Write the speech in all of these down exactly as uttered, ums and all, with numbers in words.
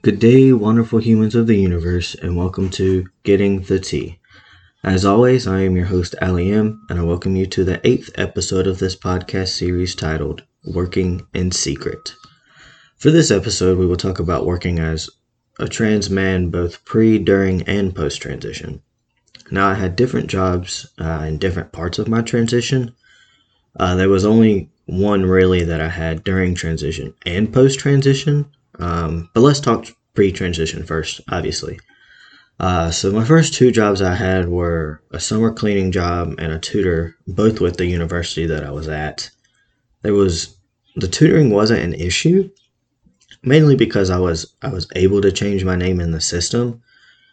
Good day, wonderful humans of the universe, and welcome to Getting the Tea. As always, I am your host, Ali M, and I welcome you to the eighth episode of this podcast series titled Working in Secret. For this episode, we will talk about working as a trans man both pre, during, and post transition. Now, I had different jobs uh, in different parts of my transition. Uh, there was only one really that I had during transition and post transition. Um, but let's talk pre-transition first, obviously. Uh, so my first two jobs I had were a summer cleaning job and a tutor, both with the university that I was at. There was the tutoring wasn't an issue, mainly because I was I was able to change my name in the system,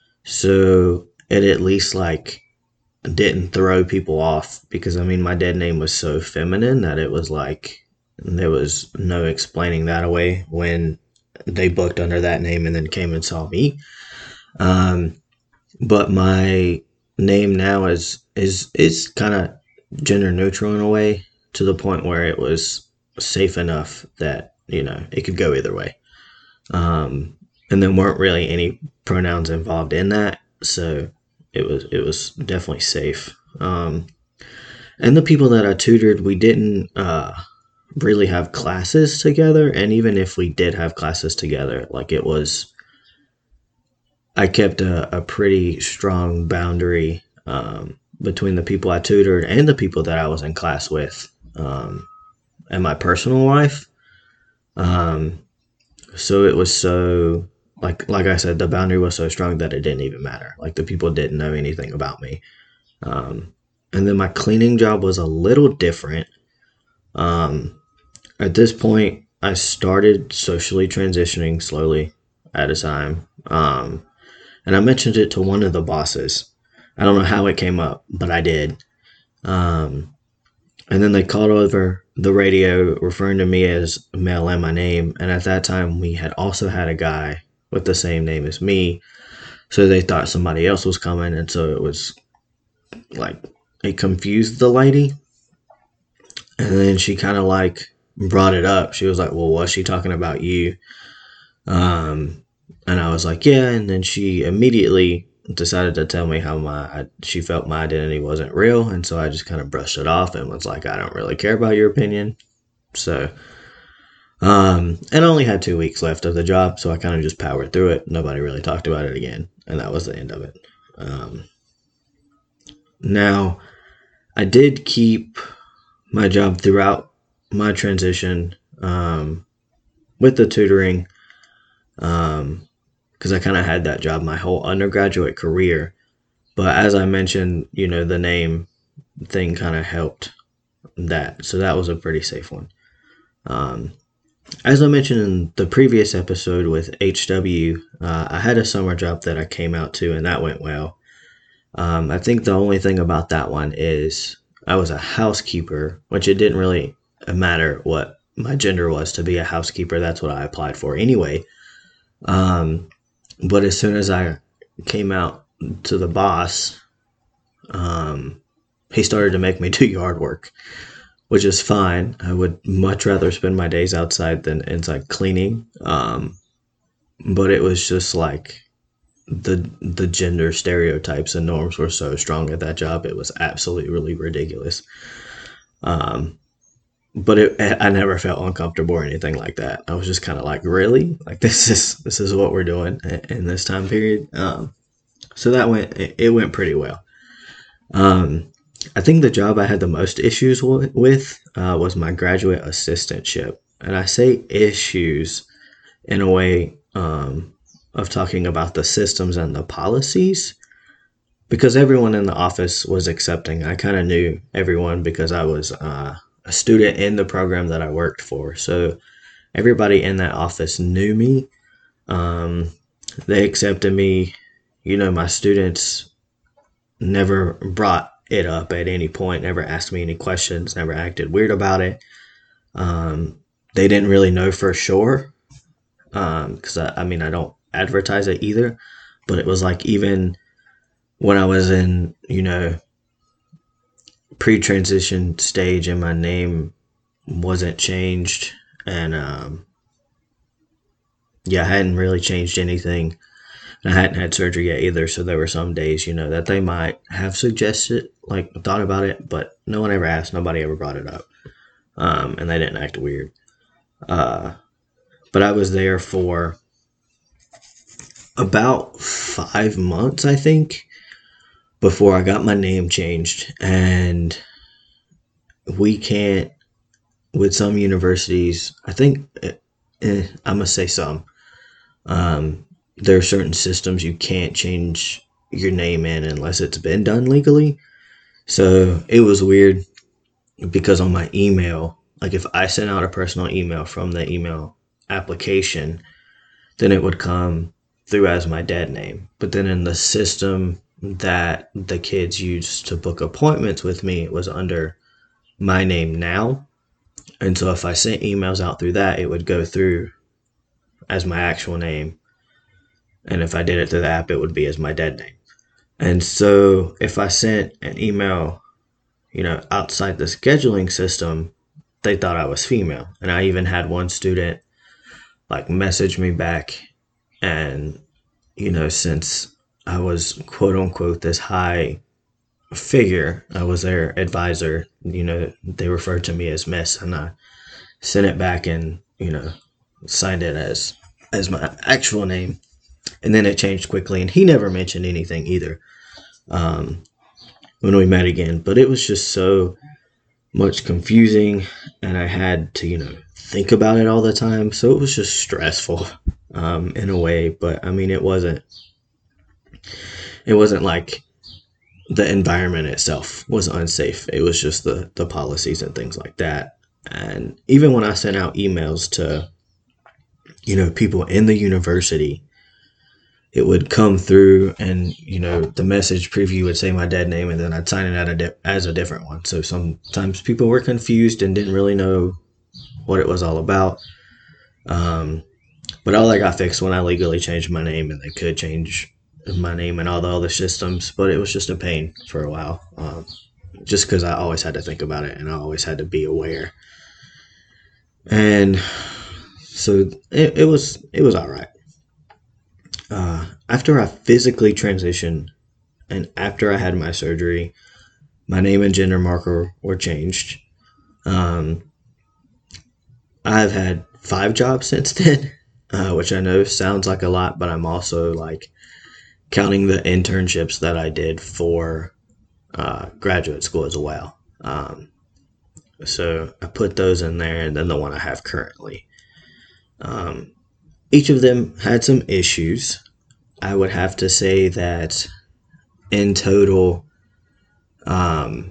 so it at least like didn't throw people off because I mean my dead name was so feminine that it was like there was no explaining that away when they booked under that name and then came and saw me. Um, but my name now is is is kind of gender neutral in a way to the point where it was safe enough that you know it could go either way. Um, and there weren't really any pronouns involved in that, so it was it was definitely safe. Um, and the people that I tutored, we didn't uh, really have classes together, and even if we did have classes together, like it was, I kept a, a pretty strong boundary um, between the people I tutored and the people that I was in class with, um, and my personal life. Um, so it was so like like I said, the boundary was so strong that it didn't even matter. Like the people didn't know anything about me. Um, and then my cleaning job was a little different. Um, at this point, I started socially transitioning slowly at a time. Um, and I mentioned it to one of the bosses. I don't know how it came up, but I did. Um, and then they called over the radio referring to me as male and my name. And at that time, we had also had a guy with the same name as me. So they thought somebody else was coming. And so it was like, it confused the lady. And then she kind of like brought it up. She was like, well, was she talking about you? Um, and I was like, yeah. And then she immediately decided to tell me how my she felt my identity wasn't real. And so I just kind of brushed it off and was like, I don't really care about your opinion. So, um, and I only had two weeks left of the job. So I kind of just powered through it. Nobody really talked about it again. And that was the end of it. Um, now, I did keep my job throughout my transition um, with the tutoring um, because I kind of had that job my whole undergraduate career. But as I mentioned, you know, the name thing kind of helped that. So that was a pretty safe one. Um, as I mentioned in the previous episode with H W, uh, I had a summer job that I came out to, and that went well. Um, I think the only thing about that one is I was a housekeeper, which it didn't really matter what my gender was to be a housekeeper. That's what I applied for anyway. Um, but as soon as I came out to the boss, um, he started to make me do yard work, which is fine. I would much rather spend my days outside than inside cleaning. Um, but it was just like the the gender stereotypes and norms were so strong at that job. It was absolutely really ridiculous. Um, but it, I never felt uncomfortable or anything like that. I was just kind of like, really, like this is this is what we're doing in this time period. Um, so that went it, it went pretty well. Um, I think the job I had the most issues w- with uh, was my graduate assistantship, and I say issues in a way um, of talking about the systems and the policies because everyone in the office was accepting. I kind of knew everyone because I was uh, a student in the program that I worked for. So everybody in that office knew me. Um, they accepted me. You know, my students never brought it up at any point, never asked me any questions, never acted weird about it. Um, they didn't really know for sure because um, I, I mean, I don't advertise it either, but it was like even when I was in, you know, pre-transition stage and my name wasn't changed and um, yeah, I hadn't really changed anything. I hadn't had surgery yet either, so there were some days, you know, that they might have suggested, like, thought about it, but no one ever asked. Nobody ever brought it up. Um, and they didn't act weird. Uh, but I was there for about five months, I think, before I got my name changed. And we can't, with some universities, I think, eh, I'm going to say some, um, there are certain systems you can't change your name in unless it's been done legally. So it was weird because on my email, like if I sent out a personal email from the email application, then it would come through as my dead name. But then in the system that the kids used to book appointments with me, it was under my name now. And so if I sent emails out through that, it would go through as my actual name. And if I did it through the app, it would be as my dead name. And so if I sent an email, you know, outside the scheduling system, they thought I was female. And I even had one student like message me back. And, you know, since I was quote unquote this high figure, I was their advisor, you know, they referred to me as Miss, and I sent it back and, you know, signed it as as my actual name. And then it changed quickly, and he never mentioned anything either um, when we met again. But it was just so much confusing, and I had to, you know, think about it all the time. So it was just stressful um, in a way. But I mean, it wasn't. It wasn't like the environment itself was unsafe. It was just the the policies and things like that. And even when I sent out emails to, you know, people in the university, it would come through and, you know, the message preview would say my dead name, and then I'd sign it out a di- as a different one. So sometimes people were confused and didn't really know what it was all about. Um, but all that got fixed when I legally changed my name, and they could change my name and all the other systems. But it was just a pain for a while, um, just because I always had to think about it and I always had to be aware. And so it, it was it was all right. Uh, after I physically transitioned and after I had my surgery, my name and gender marker were changed. Um, I've had five jobs since then, uh, which I know sounds like a lot, but I'm also like counting the internships that I did for uh, graduate school as well. Um, so I put those in there, and then the one I have currently. Um, each of them had some issues. I would have to say that in total, um,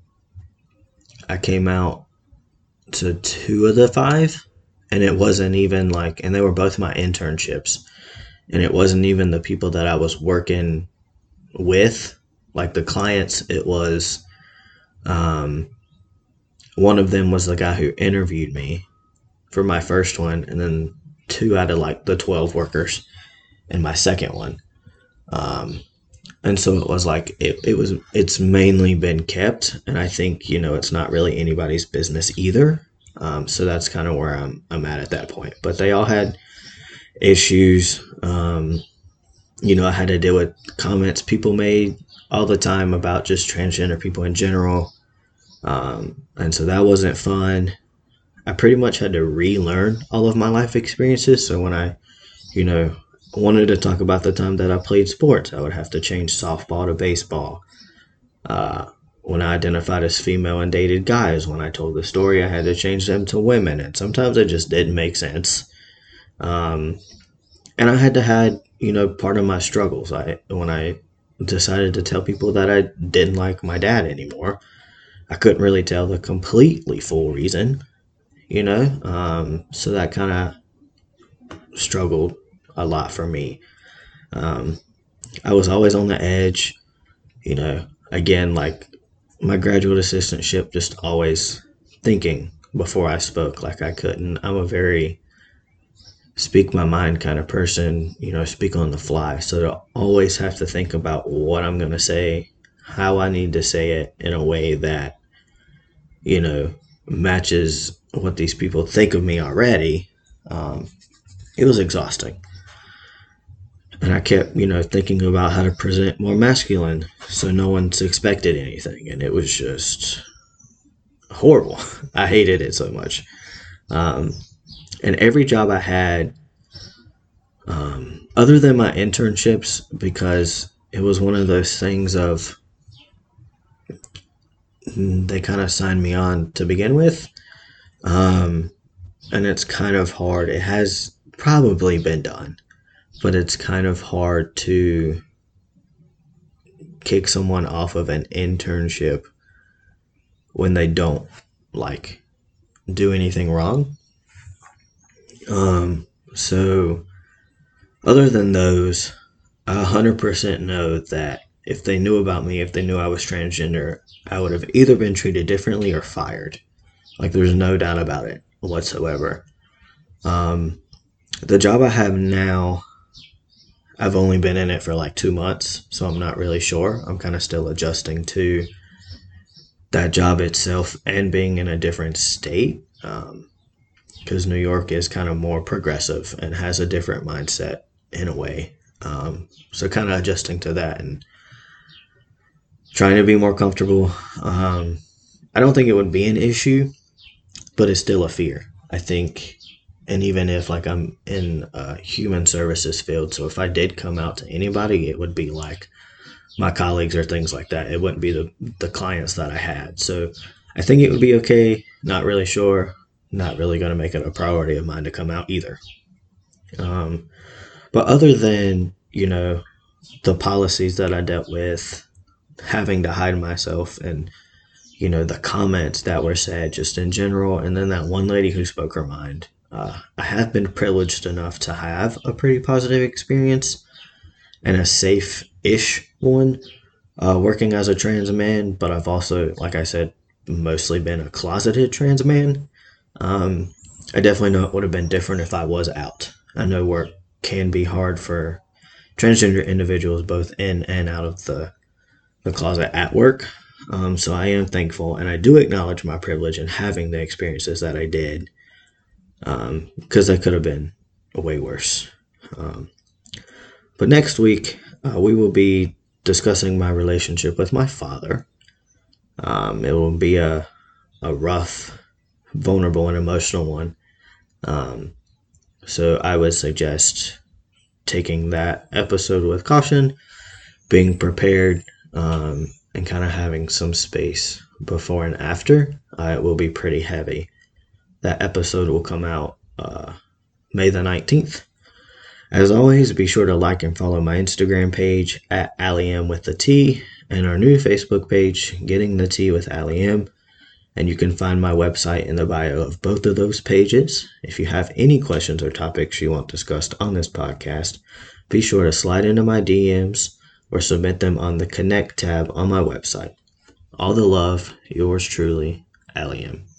I came out to two of the five, and it wasn't even like, and they were both my internships, and it wasn't even the people that I was working with, like the clients. It was, um, one of them was the guy who interviewed me for my first one, and then two out of like the twelve workers in my second one. Um, and so it was like, it, it was, it's mainly been kept. And I think, you know, it's not really anybody's business either. Um, so that's kind of where I'm, I'm at at that point. But they all had issues. Um, you know, I had to deal with comments people made all the time about just transgender people in general. Um, and so that wasn't fun. I pretty much had to relearn all of my life experiences. So when I, you know, wanted to talk about the time that I played sports, I would have to change softball to baseball. Uh, when I identified as female and dated guys, when I told the story, I had to change them to women. And sometimes it just didn't make sense. Um, and I had to hide, you know, part of my struggles. I when I decided to tell people that I didn't like my dad anymore, I couldn't really tell the completely full reason, you know. Um, so that kind of struggled a lot for me. Um, I was always on the edge, you know, again, like my graduate assistantship, just always thinking before I spoke, like I couldn't. I'm a very speak my mind kind of person, you know, speak on the fly. So to always have to think about what I'm going to say, how I need to say it in a way that, you know, matches what these people think of me already. Um, it was exhausting. And I kept, you know, thinking about how to present more masculine so no one's expected anything. And it was just horrible. I hated it so much. Um, and every job I had, um, other than my internships, because it was one of those things of they kind of signed me on to begin with. Um, and it's kind of hard. It has probably been done, but it's kind of hard to kick someone off of an internship when they don't like do anything wrong. Um, so other than those, I one hundred percent know that if they knew about me, if they knew I was transgender, I would have either been treated differently or fired. Like, there's no doubt about it whatsoever. Um, the job I have now, I've only been in it for like two months, so I'm not really sure. I'm kind of still adjusting to that job itself and being in a different state, because um, New York is kind of more progressive and has a different mindset in a way. Um, so kind of adjusting to that and trying to be more comfortable. Um, I don't think it would be an issue, but it's still a fear, I think. And even if like I'm in a human services field, so if I did come out to anybody, it would be like my colleagues or things like that. It wouldn't be the, the clients that I had. So I think it would be okay. Not really sure. Not really going to make it a priority of mine to come out either. Um, but other than, you know, the policies that I dealt with, having to hide myself, and, you know, the comments that were said just in general, and then that one lady who spoke her mind, uh, I have been privileged enough to have a pretty positive experience and a safe-ish one uh, working as a trans man, but I've also, like I said, mostly been a closeted trans man. Um, I definitely know it would have been different if I was out. I know work can be hard for transgender individuals both in and out of the, the closet at work. Um, so I am thankful, and I do acknowledge my privilege in having the experiences that I did, um, because they could have been way worse. Um, but next week, uh, we will be discussing my relationship with my father. Um, it will be a, a rough, vulnerable, and emotional one. Um, so I would suggest taking that episode with caution, being prepared, um, and kind of having some space before and after. Uh, it will be pretty heavy. That episode will come out uh, May the nineteenth. As always, be sure to like and follow my Instagram page at Aliem with the T, and our new Facebook page, Getting the Tea with Aliem. And you can find my website in the bio of both of those pages. If you have any questions or topics you want discussed on this podcast, be sure to slide into my D Ms or submit them on the Connect tab on my website. All the love, yours truly, Aliem.